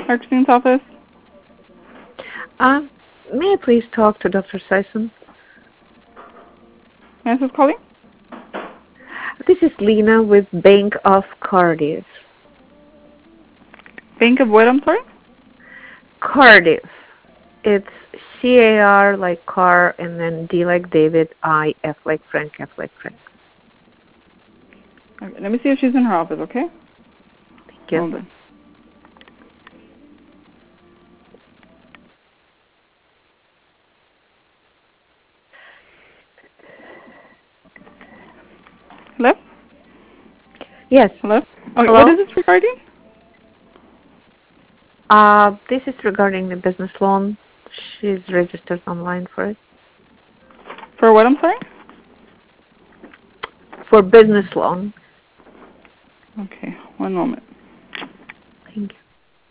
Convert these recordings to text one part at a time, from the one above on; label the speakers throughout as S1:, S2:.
S1: Christine's office.
S2: Uh, may I please talk to Dr. Sison?
S1: May I ask who's calling?
S2: This is Lena with Bank of Cardiff.
S1: Bank of what, I'm sorry?
S2: Cardiff. It's C-A-R like car, and then D like David, I, F like Frank, F like Frank.
S1: Okay, let me see if she's in her office, okay?
S2: Thank you.
S1: Hold on. Hello?
S2: Yes.
S1: Hello? Okay,
S2: Hello?
S1: what is this regarding?
S2: This is regarding the business loan. She's registered online for it.
S1: For what, I'm sorry?
S2: For business loan.
S1: Okay, one moment.
S2: Thank you.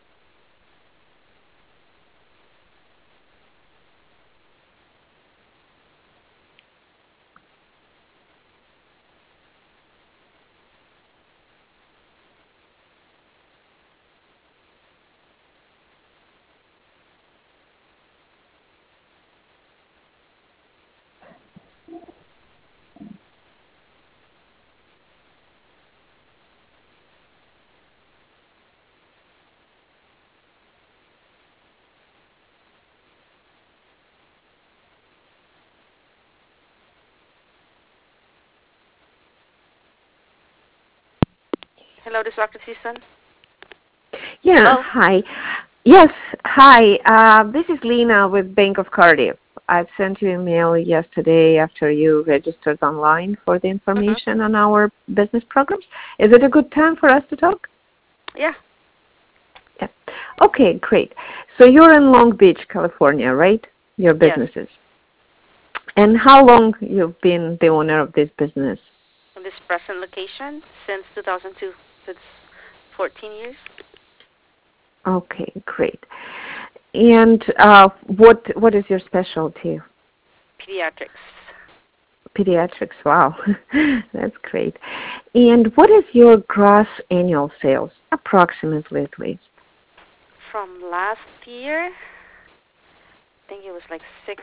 S3: Hello, this is Dr. Season.
S2: Yeah,
S3: Hello?
S2: hi. Yes, hi. This is Lena with Bank of Cardiff. I've sent you an email yesterday after you registered online for the information on our business programs. Is it a good time for us to talk?
S3: Yeah.
S2: Yeah. Okay, great. So you're in Long Beach, California, right? Your
S3: Yes.
S2: businesses. And how long you've been the owner of this business?
S3: In this present location since 2002. It's 14 years.
S2: Okay, great. And what is your specialty?
S3: Pediatrics.
S2: Pediatrics, wow. That's great. And what is your gross annual sales, approximately at least?
S3: From last year, I think it was like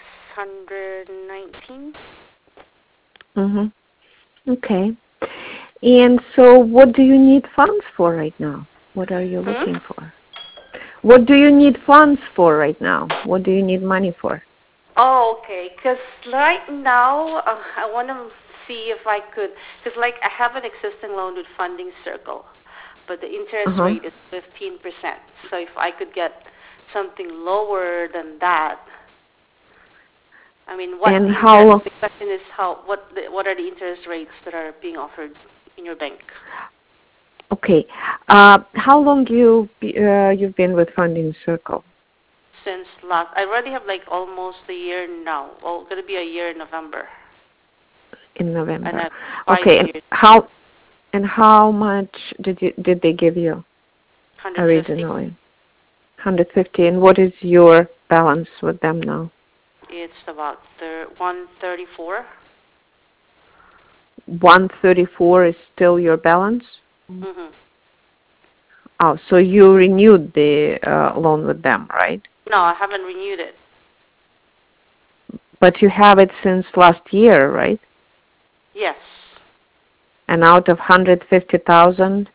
S3: 619.
S2: Mm-hmm. Okay. And so what do you need funds for right now? What are you looking for? What do you need funds for right now? What do you need money for?
S3: Oh, okay. Because right now, I want to see if I could, because like I have an existing loan with Funding Circle, but the interest
S2: Uh-huh.
S3: rate is 15%. So if I could get something lower than that, I mean, what
S2: And
S3: the
S2: how
S3: interest? The question is what are the interest rates that are being offered in your bank?
S2: okay. How long you've been with Funding Circle?
S3: Since last, I already have like almost a year now. Well, going to be a year in November,
S2: In
S3: and I
S2: November.
S3: have 5
S2: Okay.
S3: years,
S2: And how much did they give you
S3: 150.
S2: originally? 150. And what is your balance with them now?
S3: It's about 134.
S2: 134 is still your balance?
S3: Mhm.
S2: Oh, so you renewed the loan with them, right?
S3: No, I haven't renewed it.
S2: But you have it since last year, right?
S3: Yes.
S2: And out of 150,000,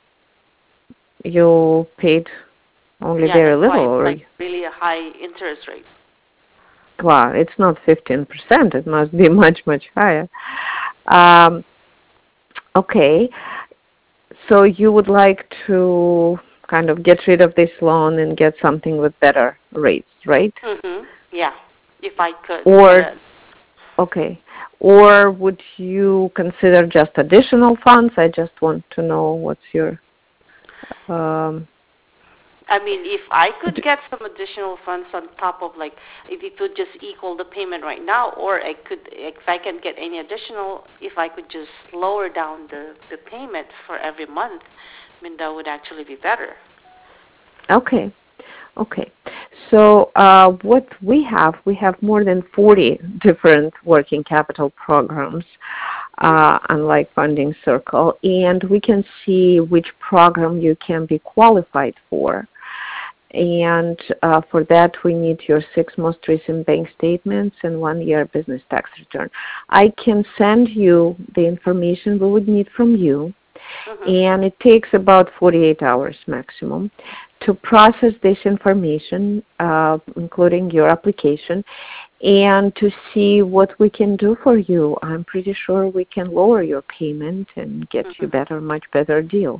S2: you paid only
S3: Yeah,
S2: very
S3: that's why
S2: little,
S3: it's
S2: or
S3: like really a high interest rate.
S2: well, it's not 15%. It must be much, much higher. Um, okay. So you would like to kind of get rid of this loan and get something with better rates, right?
S3: Mhm. Yeah. If I could get
S2: Or,
S3: a
S2: okay. Or would you consider just additional funds? I just want to know what's your, um,
S3: I mean, if I could get some additional funds on top of like, if it would just equal the payment right now, or I could, if I can get any additional, if I could just lower down the payment for every month, I mean, that would actually be better.
S2: okay. Okay. So what we have more than 40 different working capital programs, unlike Funding Circle, and we can see which program you can be qualified for. And for that, we need your 6 most recent bank statements and 1-year business tax return. I can send you the information we would need from you, and it takes about 48 hours maximum to process this information, including your application, and to see what we can do for you. I'm pretty sure we can lower your payment and get you much better deal.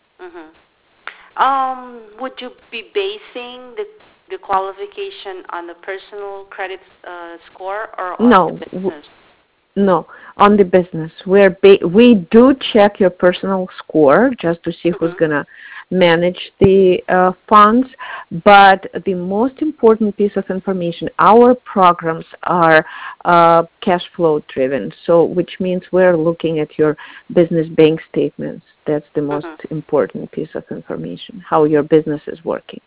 S3: Would you be basing the qualification on the personal credit score or on
S2: No.
S3: the business?
S2: No, on the business. We do check your personal score just to see who's going to manage the funds, but the most important piece of information, our programs are cash flow driven, so which means we're looking at your business bank statements. That's the most important piece of information, how your business is working.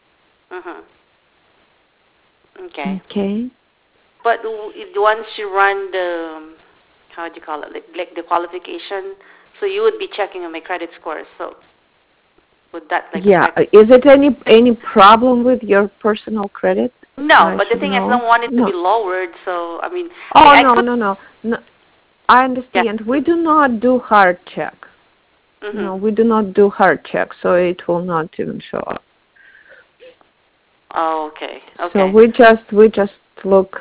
S3: Okay.
S2: Okay.
S3: But once you run the, how do you call it, like the qualification, so you would be checking on my credit score. So would that affect?
S2: Is it any problem with your personal credit?
S3: No, but the thing is, I don't want it to be lowered. So I mean,
S2: no. I understand. We do not do hard check. No, we do not do hard check, so it will not even show up.
S3: Oh, okay.
S2: So we just look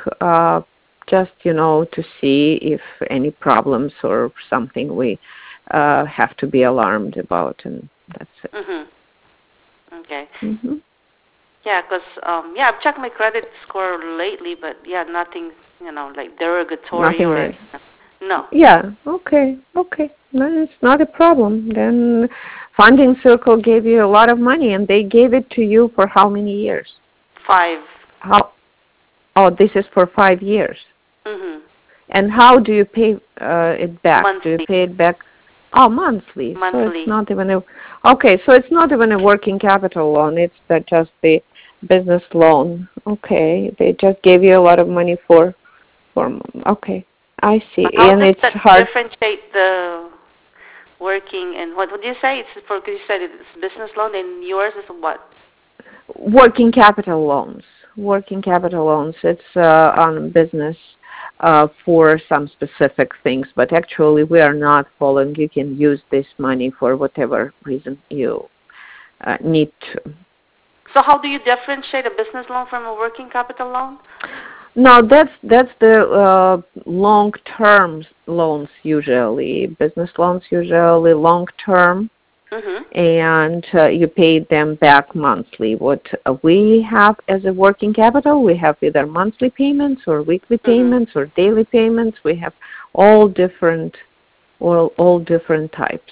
S2: to see if any problems or something we have to be alarmed about, and that's it.
S3: Okay. Yeah, because I've checked my credit score lately, but nothing, like derogatory
S2: nothing
S3: or
S2: really.
S3: No.
S2: Yeah. Okay. Then it's not a problem. Then Funding Circle gave you a lot of money, and they gave it to you for how many years?
S3: 5.
S2: Oh, this is for 5 years. And how do you pay it back?
S3: Monthly.
S2: Do you pay it back? Oh, monthly.
S3: Monthly.
S2: So it's not even so it's not even a working capital loan. It's just the business loan. Okay. They just gave you a lot of money for. Okay. I see.
S3: How
S2: and
S3: does
S2: it's
S3: that
S2: hard.
S3: differentiate the working and what would you say? It's because you said it's business loan and yours is what?
S2: Working capital loans. It's on business for some specific things, but actually we are not following. You can use this money for whatever reason you need to.
S3: So how do you differentiate a business loan from a working capital loan?
S2: No, that's the long-term loans usually. Business loans usually long-term. And you pay them back monthly. What we have as a working capital, we have either monthly payments or weekly payments or daily payments. We have all different types.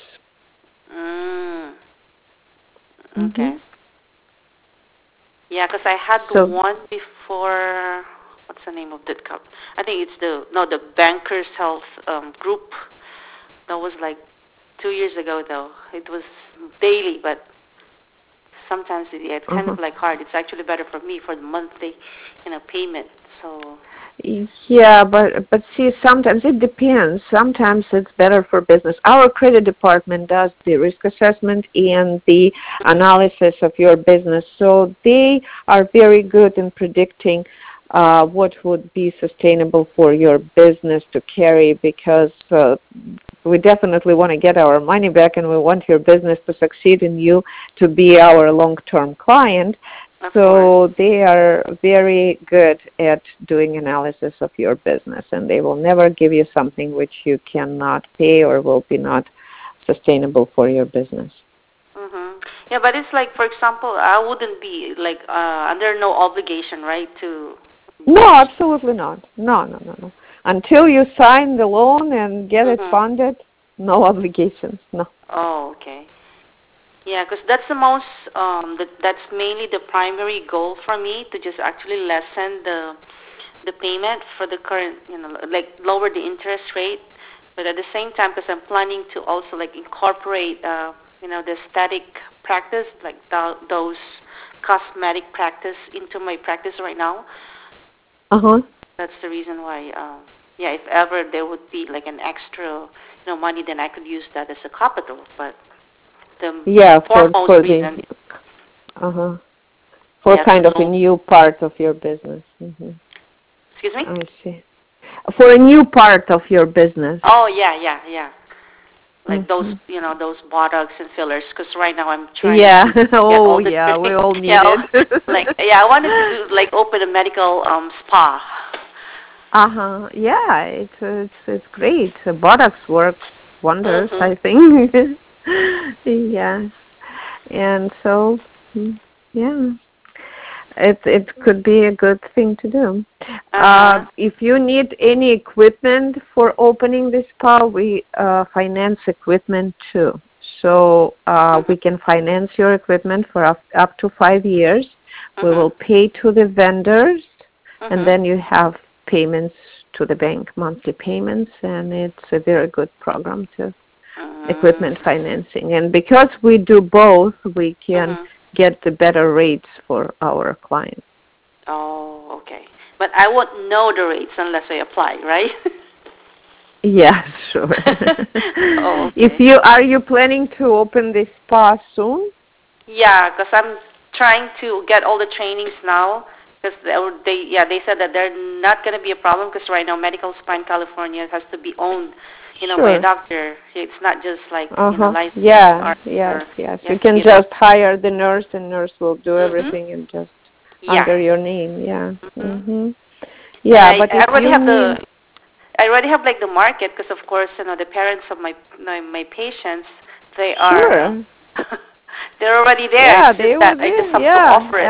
S3: Okay. Yeah, because I had the one before. What's the name of that company? I think it's the Bankers Health Group. That was like 2 years ago, though. It was daily, but sometimes it's kind of like hard. It's actually better for me for the monthly, payment. So.
S2: Yeah, but see, sometimes it depends. Sometimes it's better for business. Our credit department does the risk assessment and the analysis of your business, so they are very good in predicting what would be sustainable for your business to carry, because we definitely want to get our money back and we want your business to succeed and you to be our long-term client. So they are very good at doing analysis of your business, and they will never give you something which you cannot pay or will be not sustainable for your business.
S3: Yeah, but it's like, for example, I wouldn't be like under no obligation, right, to...
S2: No, absolutely not. No. Until you sign the loan and get it funded, no obligations, no.
S3: Oh, okay. Yeah, because that's the most, that's mainly the primary goal for me, to just actually lessen the payment for the current, like lower the interest rate. But at the same time, because I'm planning to also like incorporate, the aesthetic practice, like those cosmetic practice into my practice right now. That's the reason why, if ever there would be like an extra, money, then I could use that as a capital. But the foremost reason.
S2: For
S3: Yes,
S2: kind of a
S3: no.
S2: new part of your business. Mm-hmm.
S3: Excuse me?
S2: I see. For a new part of your business.
S3: Oh, yeah. Like those,
S2: Mm-hmm.
S3: those Botox and fillers. Because right now I'm trying
S2: Yeah.
S3: to get
S2: Oh,
S3: all the
S2: yeah. We all need
S3: yeah,
S2: it.
S3: I wanted to do like open a medical spa.
S2: Uh-huh. Yeah, it's great. Botox works wonders,
S3: Mhm.
S2: I think. Yes. And so, yeah, it could be a good thing to do. If you need any equipment for opening this spa, we finance equipment too. So we can finance your equipment for up to 5 years. We will pay to the vendors, and then you have payments to the bank, monthly payments, and it's a very good program too. Equipment financing. And because we do both, we can get the better rates for our clients.
S3: Oh, okay. But I won't know the rates unless I apply, right?
S2: Yes, sure.
S3: Oh, okay.
S2: If are you planning to open this spa soon?
S3: Yeah, because I'm trying to get all the trainings now. Because they said that they're not going to be a problem because right now medical spa in California has to be owned, by a doctor. It's not just like licensed.
S2: Yeah,
S3: Or,
S2: yes. You can just hire the nurse, and nurse will do
S3: Mm-hmm.
S2: everything and just
S3: Yeah.
S2: under your name. Yeah.
S3: Mm-hmm.
S2: Yeah,
S3: And
S2: but
S3: I
S2: if
S3: already
S2: you
S3: have
S2: need,
S3: I already have like the market because of course the parents of my patients, they are
S2: sure.
S3: they're already there.
S2: Yeah,
S3: It's just
S2: they
S3: that
S2: would
S3: I just
S2: be.
S3: have to
S2: Yeah,
S3: offer it.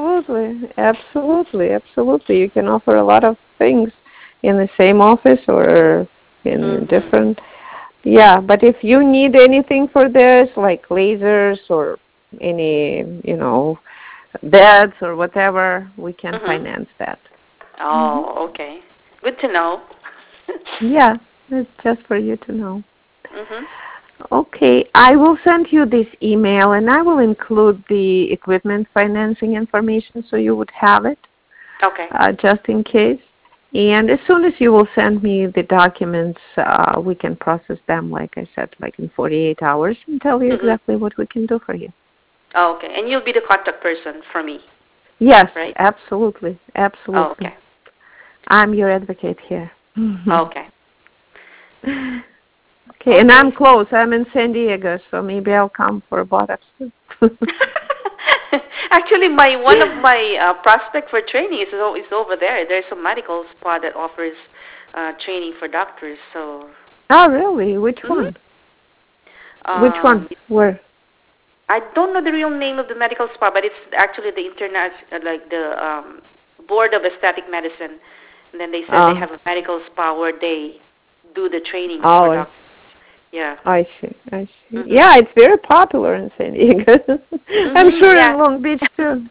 S2: absolutely. You can offer a lot of things in the same office or in different. Yeah, but if you need anything for this, like lasers or any, beds or whatever, we can finance that.
S3: Oh, okay. Good to know.
S2: Yeah, it's just for you to know.
S3: Mhm.
S2: Okay, I will send you this email, and I will include the equipment financing information so you would have it,
S3: Okay.
S2: just in case. And as soon as you will send me the documents, we can process them, like I said, like in 48 hours, and tell you exactly what we can do for you.
S3: Oh, okay. And you'll be the contact person for me.
S2: Yes,
S3: right?
S2: absolutely.
S3: Oh, okay.
S2: I'm your advocate here.
S3: Okay.
S2: Okay, and I'm close. I'm in San Diego, so maybe I'll come for a Botox too.
S3: Actually, one of my prospect for training is over there. There's a medical spa that offers training for doctors. So.
S2: Oh, really? Which one? Which one? Where?
S3: I don't know the real name of the medical spa, but it's actually the Board of Aesthetic Medicine. And then they said they have a medical spa where they do the trainings for doctors. Yeah.
S2: I see. Yeah, it's very popular in San Diego. I'm sure in Long Beach too.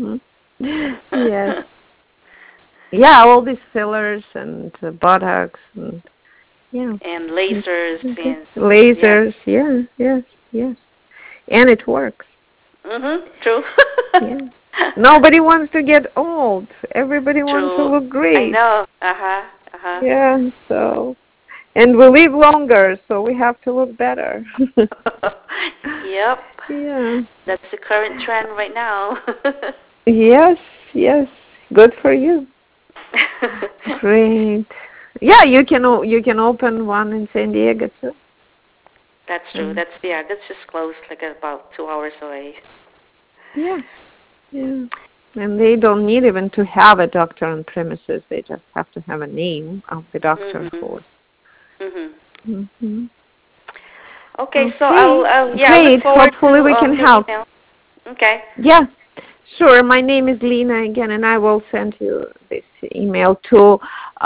S2: Yes. Yeah, all these fillers and Botox and
S3: and lasers and
S2: lasers. Yeah, yes. And it works.
S3: True.
S2: Yeah. Nobody wants to get old. Everybody wants to
S3: True.
S2: look great.
S3: I know.
S2: Yeah, so and we live longer, so we have to look better.
S3: Yep.
S2: Yeah.
S3: That's the current trend right now.
S2: Yes. Good for you. Great. Yeah, you can open one in San Diego too.
S3: That's true. That's just close, like about 2 hours away.
S2: Yeah. And they don't need even to have a doctor on premises. They just have to have a name of the doctor for.
S3: Okay, so I'll
S2: Great.
S3: look forward
S2: Hopefully
S3: to
S2: we can
S3: your
S2: help.
S3: email. Okay.
S2: Yeah. Sure. My name is Lena again, and I will send you this email to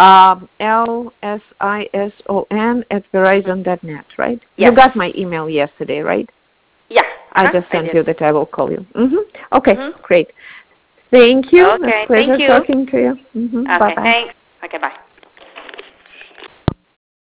S2: lsison@verizon.net, right?
S3: Yes.
S2: You got my email yesterday, right?
S3: Yeah.
S2: I just sent you that I will call you. Okay, great. Thank you.
S3: Okay,
S2: It's a pleasure
S3: thank you.
S2: talking to you.
S3: Okay,
S2: Bye-bye.
S3: thanks. Okay, bye.